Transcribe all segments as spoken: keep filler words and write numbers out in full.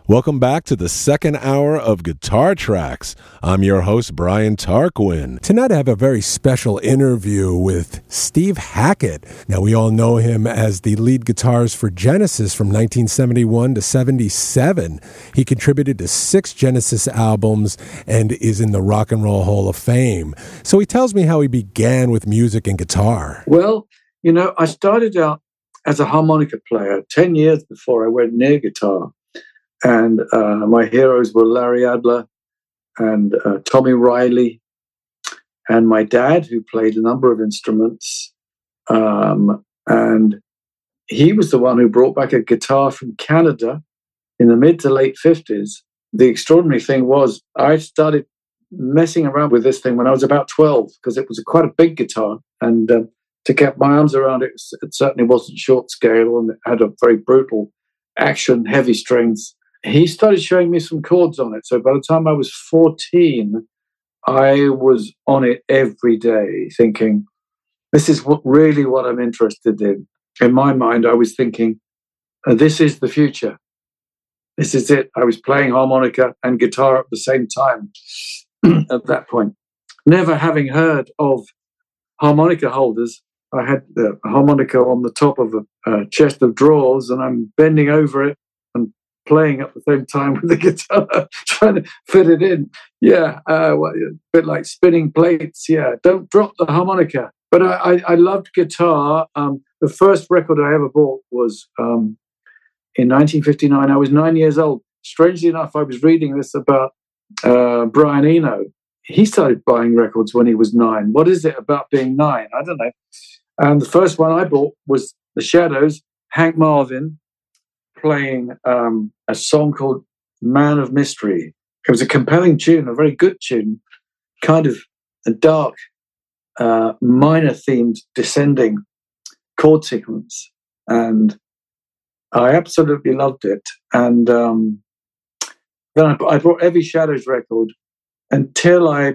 Welcome back to the second hour of Guitar Tracks. I'm your host, Brian Tarquin. Tonight I have a very special interview with Steve Hackett. Now, we all know him as the lead guitarist for Genesis from nineteen seventy-one to seventy-seven. He contributed to six Genesis albums and is in the Rock and Roll Hall of Fame. So he tells me how he began with music and guitar. Well, you know, I started out as a harmonica player ten years before I went near guitar. And uh, my heroes were Larry Adler and uh, Tommy Riley, and my dad, who played a number of instruments. Um, and he was the one who brought back a guitar from Canada in the mid to late fifties. The extraordinary thing was I started messing around with this thing when I was about twelve, because it was a, quite a big guitar. And uh, to get my arms around it, it certainly wasn't short scale, and it had a very brutal action, heavy strings. He started showing me some chords on it. So by the time I was fourteen, I was on it every day thinking, this is what, really what I'm interested in. In my mind, I was thinking, uh, this is the future. This is it. I was playing harmonica and guitar at the same time at that point. Never having heard of harmonica holders, I had the harmonica on the top of a, a chest of drawers, and I'm bending over it and playing at the same time with the guitar, trying to fit it in. Yeah, uh, well, a bit like spinning plates. Yeah, don't drop the harmonica. But I, I, I loved guitar. Um, the first record I ever bought was um, in nineteen fifty-nine. I was nine years old. Strangely enough, I was reading this about uh, Brian Eno. He started buying records when he was nine. What is it about being nine? I don't know. And the first one I bought was The Shadows, Hank Marvin, playing um, a song called Man of Mystery. It was a compelling tune, a very good tune, kind of a dark, uh, minor-themed, descending chord sequence. And I absolutely loved it. And um, then I, I bought every Shadows record until I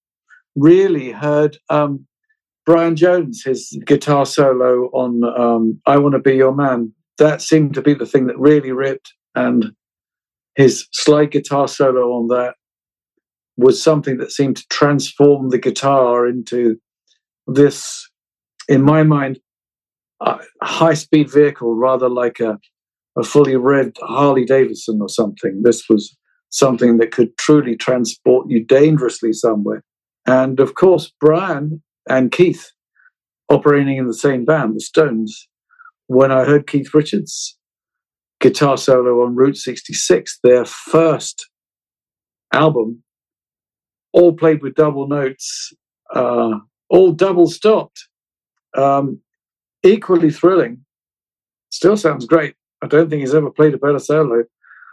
really heard um, Brian Jones, his guitar solo on um, I Want to Be Your Man. That seemed to be the thing that really ripped, and his slide guitar solo on that was something that seemed to transform the guitar into this, in my mind, a high-speed vehicle, rather like a, a fully revved Harley Davidson or something. This was something that could truly transport you dangerously somewhere. And, of course, Brian and Keith operating in the same band, the Stones. When I heard Keith Richards' guitar solo on Route sixty-six, their first album, all played with double notes, uh, all double stopped, um, equally thrilling. Still sounds great. I don't think he's ever played a better solo.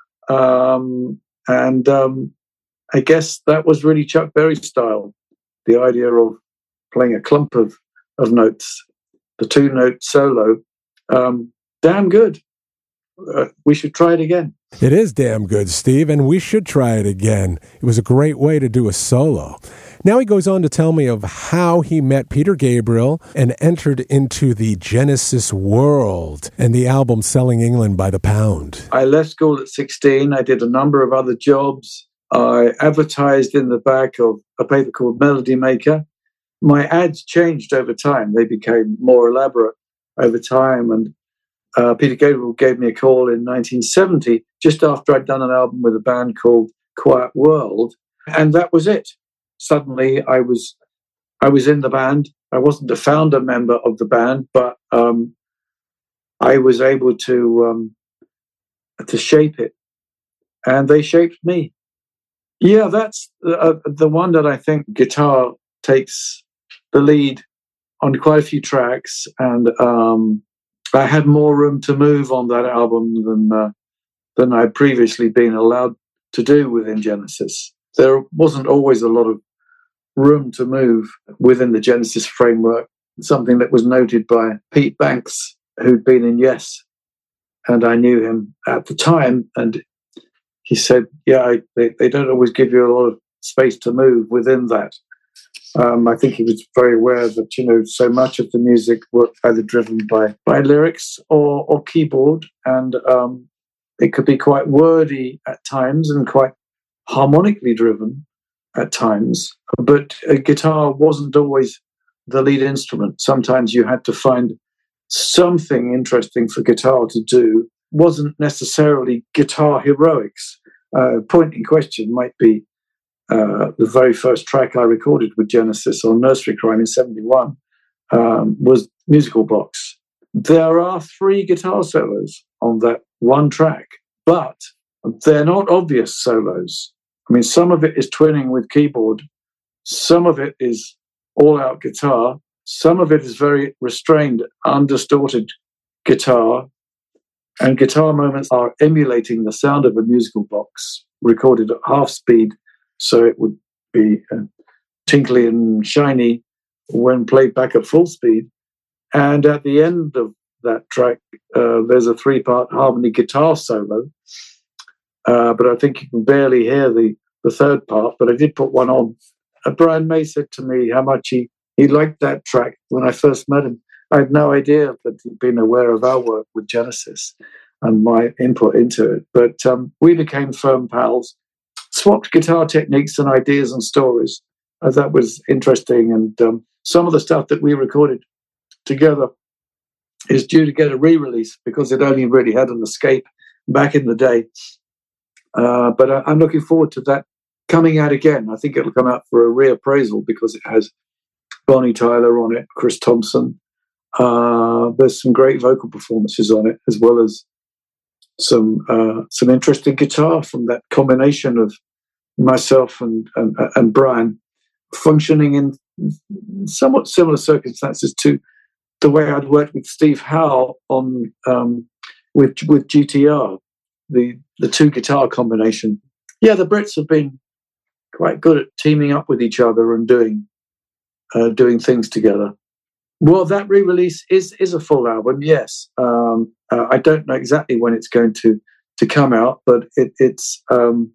Um, and um, I guess that was really Chuck Berry's style, the idea of playing a clump of, of notes, the two-note solo. Um, damn good. Uh, we should try it again. It is damn good, Steve, and we should try it again. It was a great way to do a solo. Now he goes on to tell me of how he met Peter Gabriel and entered into the Genesis world and the album Selling England by the Pound. I left school at sixteen. I did a number of other jobs. I advertised in the back of a paper called Melody Maker. My ads changed over time. They became more elaborate over time, and uh, Peter Gabriel gave me a call in nineteen seventy, just after I'd done an album with a band called Quiet World, and that was it. Suddenly, I was I was in the band. I wasn't a founder member of the band, but um, I was able to um, to shape it, and they shaped me. Yeah, that's uh, the one that I think guitar takes the lead on quite a few tracks, and um, I had more room to move on that album than uh, than I'd previously been allowed to do within Genesis. There wasn't always a lot of room to move within the Genesis framework, something that was noted by Pete Banks, who'd been in Yes, and I knew him at the time, and he said, yeah, I, they, they don't always give you a lot of space to move within that. Um, I think he was very aware that, you know, so much of the music was either driven by, by lyrics or, or keyboard. And um, it could be quite wordy at times and quite harmonically driven at times. But a guitar wasn't always the lead instrument. Sometimes you had to find something interesting for guitar to do. Wasn't necessarily guitar heroics. Uh, point in question might be uh, the very first track I recorded with Genesis on Nursery Crime in seventy-one um, was Musical Box. There are three guitar solos on that one track, but they're not obvious solos. I mean, some of it is twinning with keyboard, some of it is all-out guitar, some of it is very restrained, undistorted guitar, and guitar moments are emulating the sound of a musical box, recorded at half speed, so it would be uh, tinkly and shiny when played back at full speed. And at the end of that track, uh, there's a three-part harmony guitar solo, uh, but I think you can barely hear the, the third part, but I did put one on. Uh, Brian May said to me how much he, he liked that track when I first met him. I had no idea that he'd been aware of our work with Genesis and my input into it, but um, we became firm pals, swapped guitar techniques and ideas and stories. Uh, that was interesting, and um, some of the stuff that we recorded together is due to get a re-release because it only really had an escape back in the day. Uh, but I, I'm looking forward to that coming out again. I think it'll come out for a reappraisal because it has Bonnie Tyler on it, Chris Thompson. Uh, there's some great vocal performances on it, as well as some uh, some interesting guitar from that combination of myself and and, and Brian, functioning in somewhat similar circumstances to the way I'd worked with Steve Howe on um, with with G T R, the the two guitar combination. Yeah, the Brits have been quite good at teaming up with each other and doing uh, doing things together. Well, that re-release is is a full album, yes. Um, uh, I don't know exactly when it's going to to come out, but it, it's um,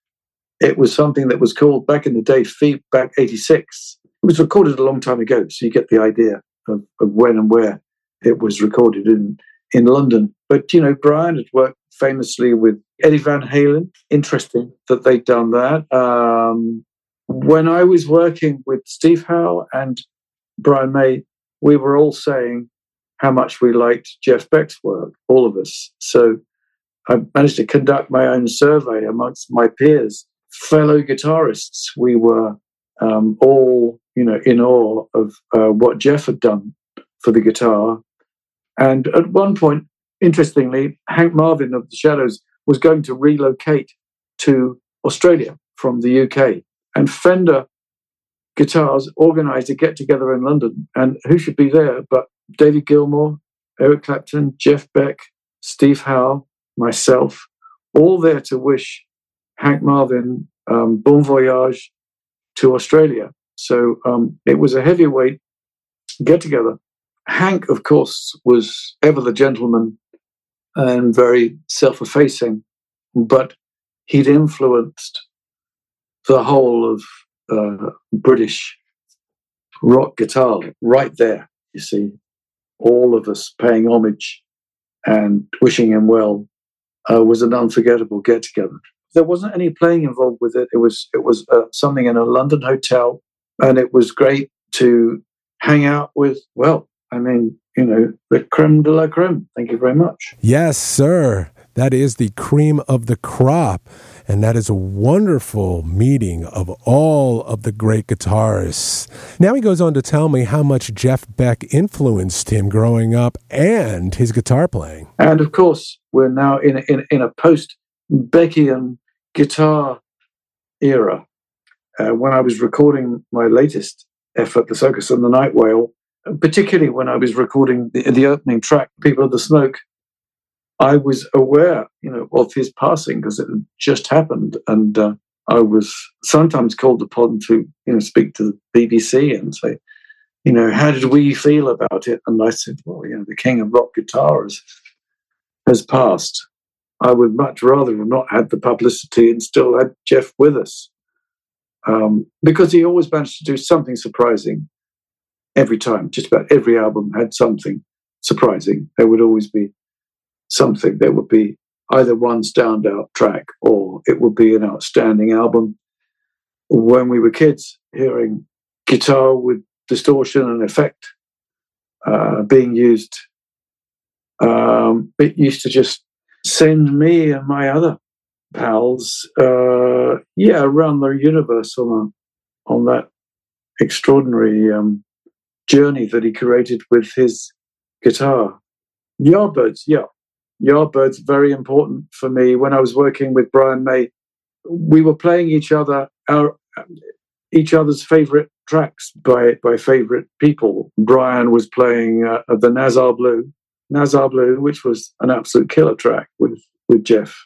it was something that was called back in the day Feedback eighty-six. It was recorded a long time ago, so you get the idea of, of when and where it was recorded in in London. But you know, Brian had worked famously with Eddie Van Halen. Interesting that they'd done that. Um, when I was working with Steve Howe and Brian May, we were all saying how much we liked Jeff Beck's work, all of us. So I managed to conduct my own survey amongst my peers, fellow guitarists. We were um, all, you know, in awe of uh, what Jeff had done for the guitar. And at one point, interestingly, Hank Marvin of the Shadows was going to relocate to Australia from the U K. And Fender Guitars organised a get-together in London. And who should be there but David Gilmour, Eric Clapton, Jeff Beck, Steve Howe, myself, all there to wish Hank Marvin um, bon voyage to Australia. So um, it was a heavyweight get-together. Hank, of course, was ever the gentleman and very self-effacing, but he'd influenced the whole of uh, British rock guitar right there, you see. All of us paying homage and wishing him well uh, was an unforgettable get-together. There wasn't any playing involved with it. It was it was uh, something in a London hotel, and it was great to hang out with, well, I mean, you know, the creme de la creme. Thank you very much. Yes, sir. That is the cream of the crop. And that is a wonderful meeting of all of the great guitarists. Now he goes on to tell me how much Jeff Beck influenced him growing up and his guitar playing. And of course, we're now in, in, in a post-Beckian guitar era. Uh, when I was recording my latest effort, The Circus and the Night Whale, particularly when I was recording the, the opening track, People of the Smoke, I was aware, you know, of his passing because it had just happened, and uh, I was sometimes called upon to, you know, speak to the B B C and say, you know, how did we feel about it? And I said, well, you know, the king of rock guitar has, has passed. I would much rather have not had the publicity and still had Jeff with us, um, because he always managed to do something surprising every time. Just about every album had something surprising. There would always be something. There would be either one standout track or it would be an outstanding album. When we were kids, hearing guitar with distortion and effect uh, being used, um, it used to just send me and my other pals, uh, yeah, around the universe on a, on that extraordinary um, journey that he created with his guitar. Yardbirds, yeah. Yardbirds, very important for me. When I was working with Brian May, we were playing each other, our each other's favorite tracks by, by favorite people. Brian was playing uh, the Nazar Blue, Nazar Blue, which was an absolute killer track with, with Jeff.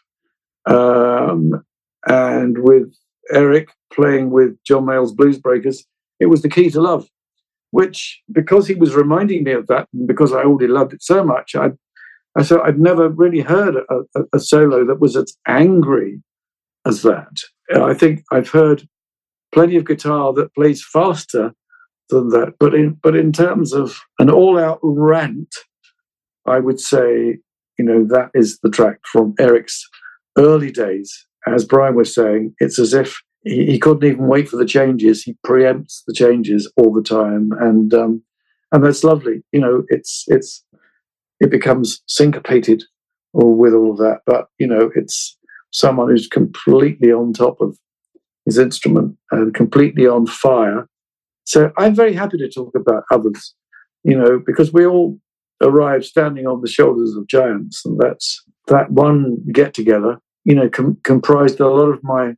Um, and with Eric playing with John Mayall's Blues Breakers, it was The Key to Love, which, because he was reminding me of that, and because I already loved it so much, I, I thought I'd never really heard a, a, a solo that was as angry as that. I think I've heard plenty of guitar that plays faster than that, but in but in terms of an all-out rant, I would say, you know, that is the track from Eric's early days. As Brian was saying, it's as if he, he couldn't even wait for the changes. He preempts the changes all the time, and um, and that's lovely. You know, it's it's it becomes syncopated or with all of that, but you know, it's someone who's completely on top of his instrument and completely on fire. So I'm very happy to talk about others, you know, because we all arrive standing on the shoulders of giants, and that's that one get together, you know, com- comprised a lot of my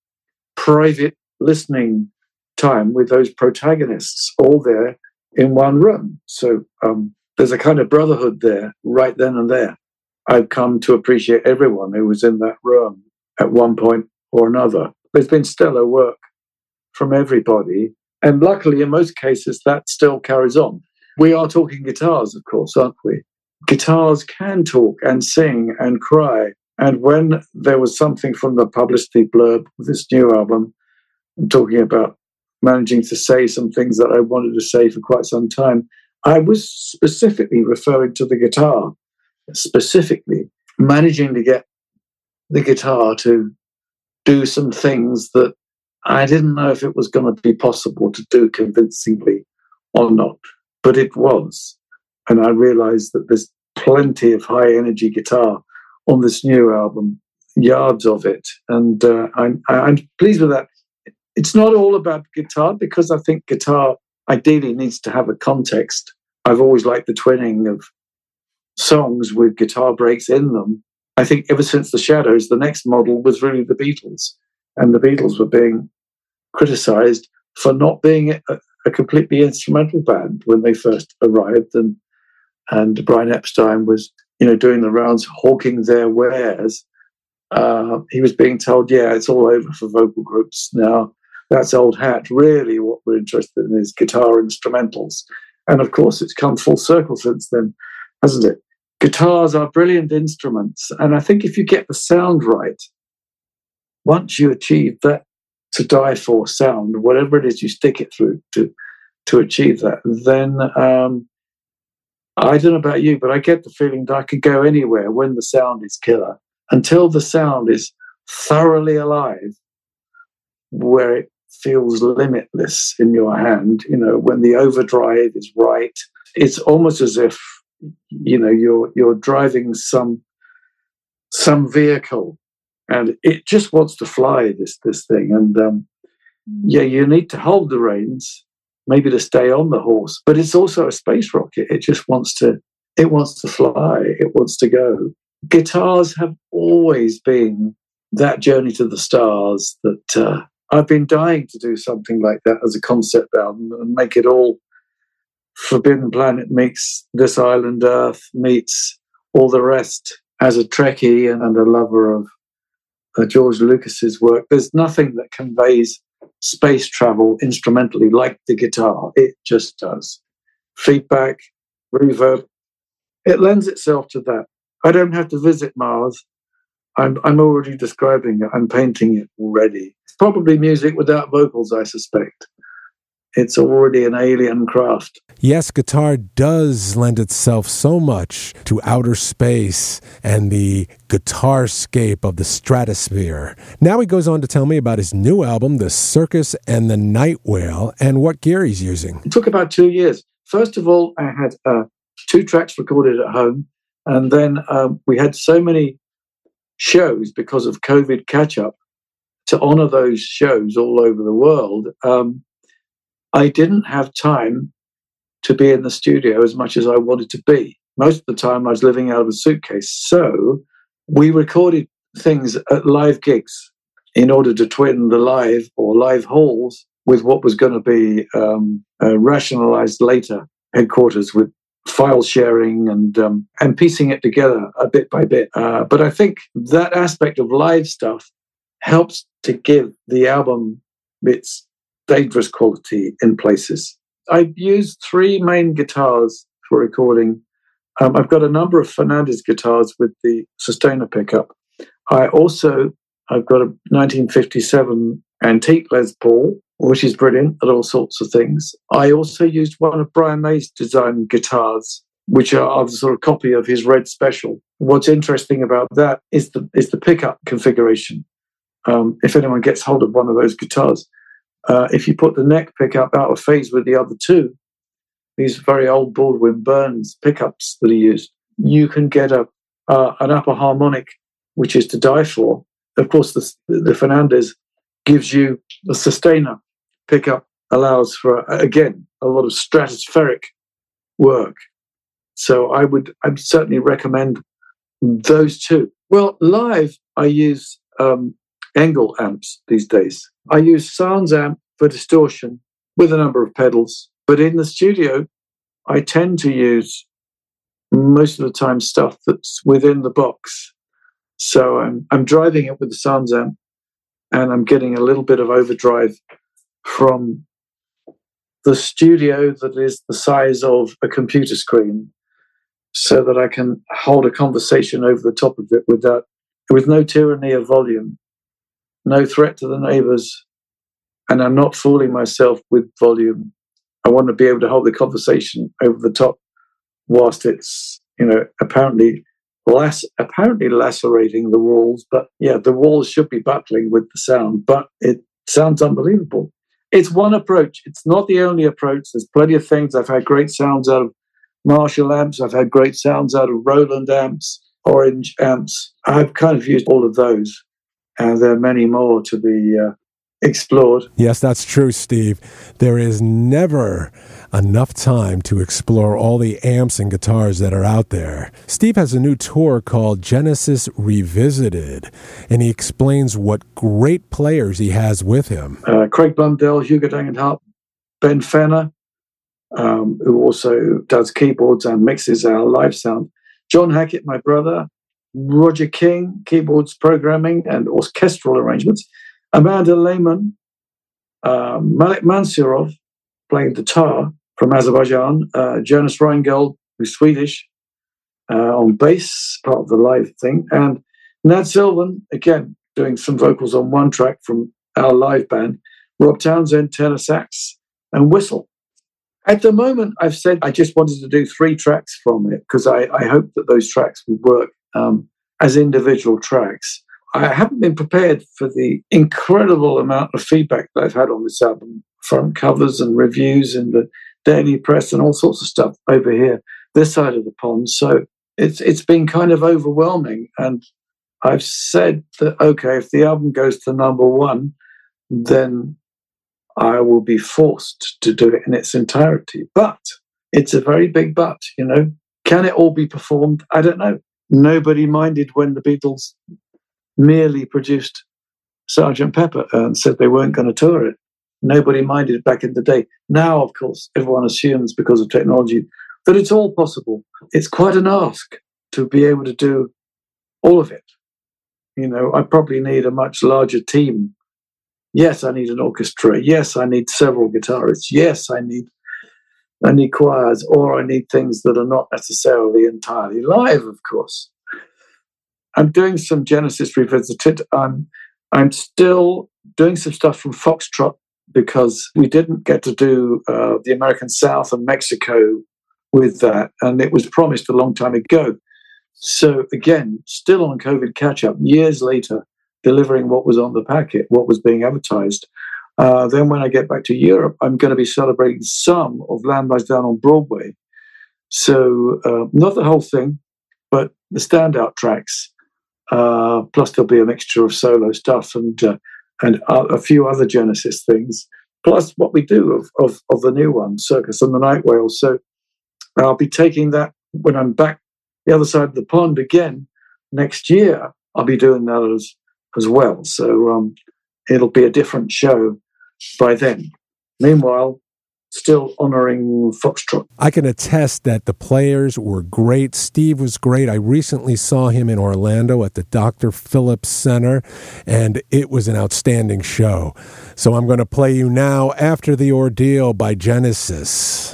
private listening time with those protagonists all there in one room. So um, there's a kind of brotherhood there right then and there. I've come to appreciate everyone who was in that room at one point or another. There's been stellar work from everybody, and luckily in most cases that still carries on. We are talking guitars, of course, aren't we? Guitars can talk and sing and cry. And when there was something from the publicity blurb of this new album, I'm talking about managing to say some things that I wanted to say for quite some time, I was specifically referring to the guitar, specifically managing to get the guitar to do some things that I didn't know if it was going to be possible to do convincingly or not, but it was. And I realized that there's plenty of high energy guitar on this new album, yards of it. And uh, I'm, I'm pleased with that. It's not all about guitar, because I think guitar ideally needs to have a context. I've always liked the twinning of songs with guitar breaks in them. I think ever since The Shadows, the next model was really the Beatles. And the Beatles were being criticized for not being a, a completely instrumental band when they first arrived. And and Brian Epstein was, you know, doing the rounds, hawking their wares. Uh, he was being told, yeah, it's all over for vocal groups now. That's old hat. Really what we're interested in is guitar instrumentals. And of course, it's come full circle since then, hasn't it? Guitars are brilliant instruments. And I think if you get the sound right, once you achieve that to die for sound, whatever it is you stick it through to, to achieve that, then um, I don't know about you, but I get the feeling that I could go anywhere when the sound is killer, until the sound is thoroughly alive, where it feels limitless in your hand. You know, when the overdrive is right, it's almost as if, you know, you're you're driving some some vehicle, and it just wants to fly, this this thing. And um, yeah, you need to hold the reins, maybe to stay on the horse, but it's also a space rocket. It just wants to it wants to fly. It wants to go. Guitars have always been that journey to the stars that uh, I've been dying to do something like that as a concept album and make it all Forbidden Planet meets This Island Earth meets all the rest. As a Trekkie and a lover of uh, George Lucas's work, there's nothing that conveys space travel instrumentally like the guitar. It just does. Feedback, reverb, it lends itself to that. I don't have to visit Mars. I'm, I'm already describing it. I'm painting it already. It's probably music without vocals, I suspect. it's already an alien craft. Yes, guitar does lend itself so much to outer space and the guitarscape of the stratosphere. Now he goes on to tell me about his new album, The Circus and the Night Whale, and what gear he's using. It took about two years. First of all, I had uh, two tracks recorded at home, and then um, we had so many shows because of COVID catch-up to honor those shows all over the world. Um, I didn't have time to be in the studio as much as I wanted to be. Most of the time I was living out of a suitcase. So we recorded things at live gigs in order to twin the live or live halls with what was going to be um, uh, rationalized later headquarters with file sharing and um, and piecing it together a bit by bit. Uh, but I think that aspect of live stuff helps to give the album its dangerous quality in places. I've used three main guitars for recording. Um, I've got a number of Fernandez guitars with the Sustainer pickup. I also, I've got a nineteen fifty-seven antique Les Paul, which is brilliant at all sorts of things. I also used one of Brian May's design guitars, which are a sort of copy of his Red Special. What's interesting about that is the is the pickup configuration. Um, if anyone gets hold of one of those guitars, Uh, if you put the neck pickup out of phase with the other two, these very old Baldwin Burns pickups that he used, you can get a uh, an upper harmonic, which is to die for. Of course, the, the Fernandez gives you the Sustainer pickup, allows for, again, a lot of stratospheric work. So I would I'd certainly recommend those two. Well, live, I use um, Engel amps these days. I use Sounds amp for distortion with a number of pedals, but in the studio, I tend to use most of the time stuff that's within the box. So I'm I'm driving it with the Sounds amp, and I'm getting a little bit of overdrive from the studio that is the size of a computer screen, so that I can hold a conversation over the top of it with that, with no tyranny of volume, no threat to the neighbors, and I'm not fooling myself with volume. I want to be able to hold the conversation over the top whilst it's, you know, apparently less apparently lacerating the walls. But yeah, the walls should be buckling with the sound, but it sounds unbelievable. It's one approach. It's not the only approach. There's plenty of things. I've had great sounds out of Marshall amps. I've had great sounds out of Roland amps, Orange amps. I've kind of used all of those. And there are many more to be uh, explored. Yes, that's true, Steve. There is never enough time to explore all the amps and guitars that are out there. Steve has a new tour called Genesis Revisited, and he explains what great players he has with him. Uh, Craig Blundell, Hugo Degenhardt, Ben Fenner, um, who also does keyboards and mixes our live sound. John Hackett, my brother. Roger King, keyboards, programming, and orchestral arrangements. Amanda Lehman, uh, Malik Mansurov, playing guitar from Azerbaijan. Uh, Jonas Reingold, who's Swedish, uh, on bass, part of the live thing. And Nad Sylvan, again, doing some vocals on one track from our live band. Rob Townsend, tenor sax, and whistle. At the moment, I've said I just wanted to do three tracks from it because I, I hope that those tracks would work Um, as individual tracks. I haven't been prepared for the incredible amount of feedback that I've had on this album, from covers and reviews in the daily press and all sorts of stuff over here, this side of the pond. So it's it's been kind of overwhelming. And I've said that, okay, if the album goes to number one, then I will be forced to do it in its entirety. But it's a very big but, you know. Can it all be performed? I don't know. Nobody minded when the Beatles merely produced Sergeant Pepper and said they weren't going to tour it. Nobody minded back in the day. Now, of course, everyone assumes because of technology that it's all possible. It's quite an ask to be able to do all of it. You know, I probably need a much larger team. Yes, I need an orchestra. Yes, I need several guitarists. Yes, I need I need choirs, or I need things that are not necessarily entirely live, of course. I'm doing some Genesis Revisited. I'm I'm still doing some stuff from Foxtrot because we didn't get to do uh, the American South and Mexico with that, and it was promised a long time ago. So again, still on COVID catch-up, years later, delivering what was on the packet, what was being advertised. Uh, then when I get back to Europe, I'm going to be celebrating some of Lamb Lies Down on Broadway. So uh, not the whole thing, but the standout tracks. Uh, plus there'll be a mixture of solo stuff and uh, and uh, a few other Genesis things. Plus what we do of, of, of the new one, Circus and the Night Whales. So I'll be taking that when I'm back the other side of the pond again next year. I'll be doing that as as well. So um, it'll be a different show by then. Meanwhile, still honoring Foxtrot. I can attest that the players were great. Steve was great. I recently saw him in Orlando at the Doctor Phillips Center, and it was an outstanding show. So I'm going to play you now After the Ordeal by Genesis.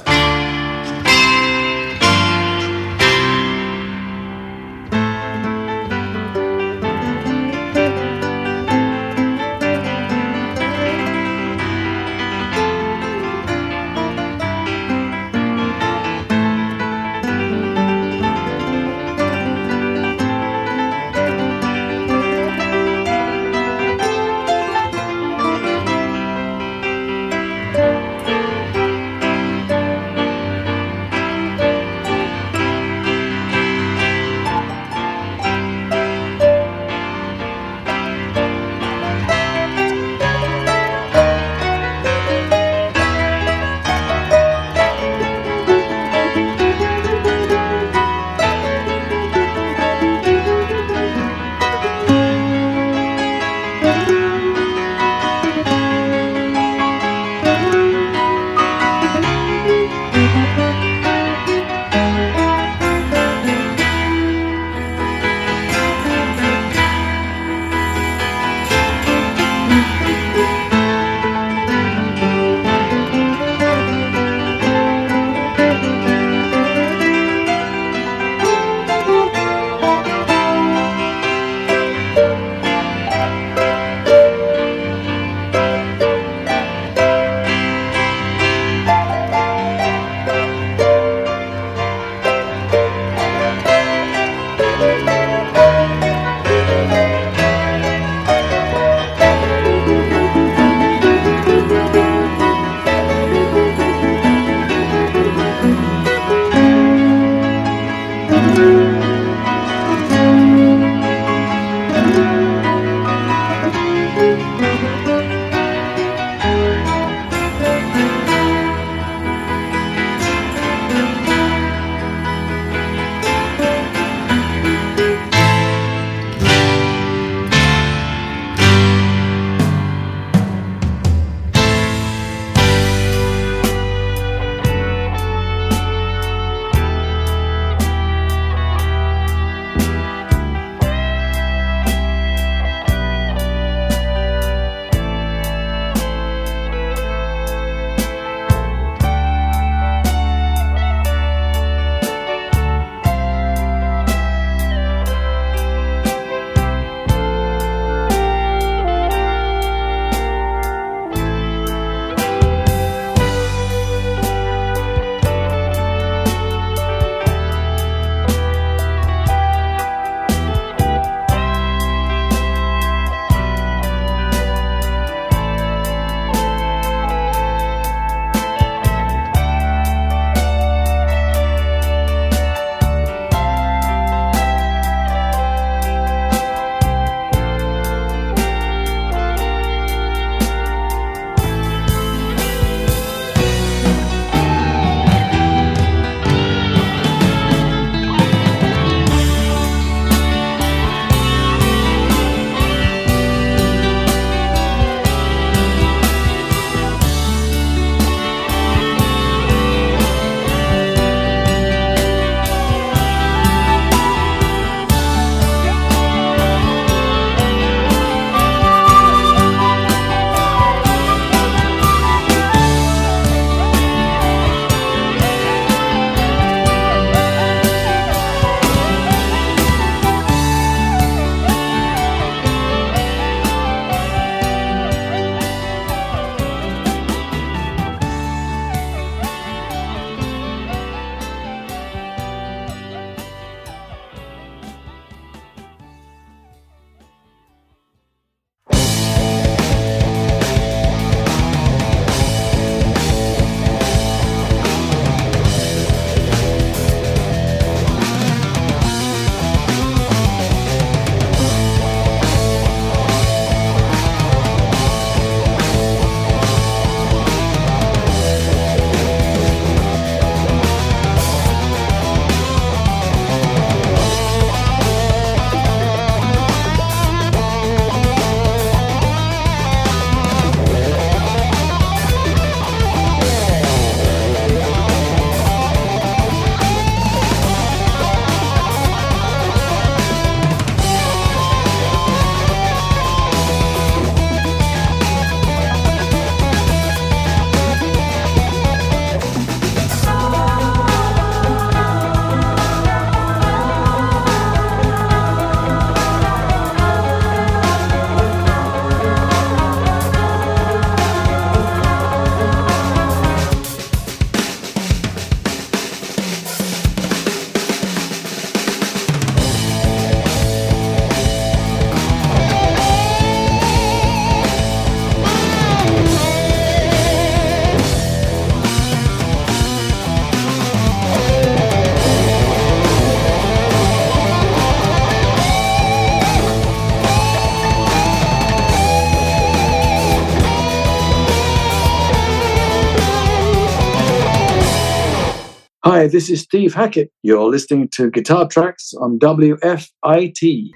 Hi, this is Steve Hackett. You're listening to Guitar Tracks on W F I T.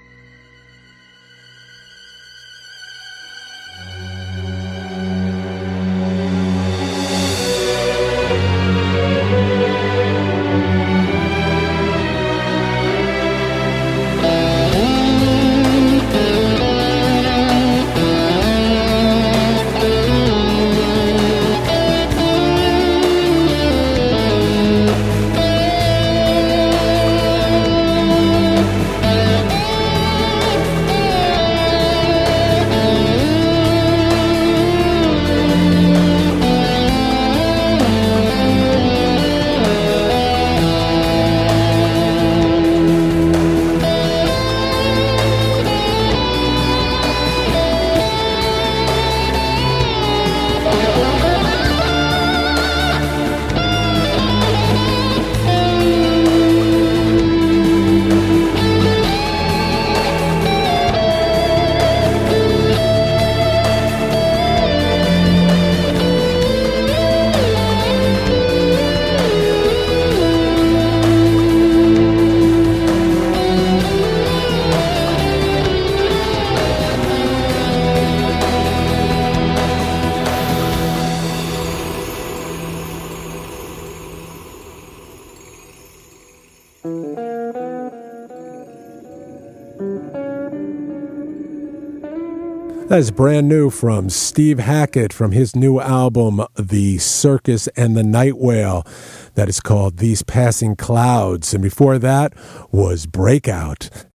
That's brand new from Steve Hackett from his new album, The Circus and the Night Whale, that is called These Passing Clouds. And before that was Breakout.